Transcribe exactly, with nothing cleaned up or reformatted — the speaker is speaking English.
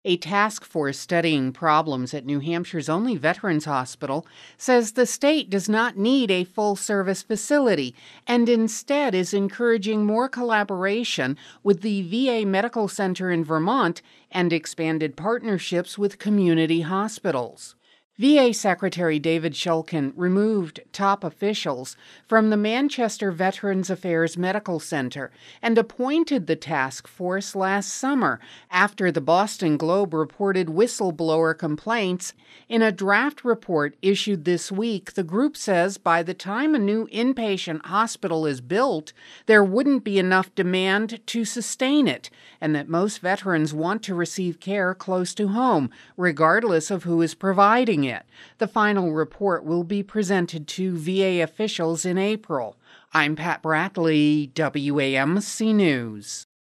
A task force studying problems at New Hampshire's only veterans hospital says the state does not need a full service facility and instead is encouraging more collaboration with the V A Medical Center in Vermont and expanded partnerships with community hospitals. V A Secretary David Shulkin removed top officials from the Manchester Veterans Affairs Medical Center and appointed the task force last summer after the Boston Globe reported whistleblower complaints. In a draft report issued this week, the group says by the time a new inpatient hospital is built, there wouldn't be enough demand to sustain it, and that most veterans want to receive care close to home, regardless of who is providing it. The final report will be presented to V A officials in April. I'm Pat Bradley, W A M C News.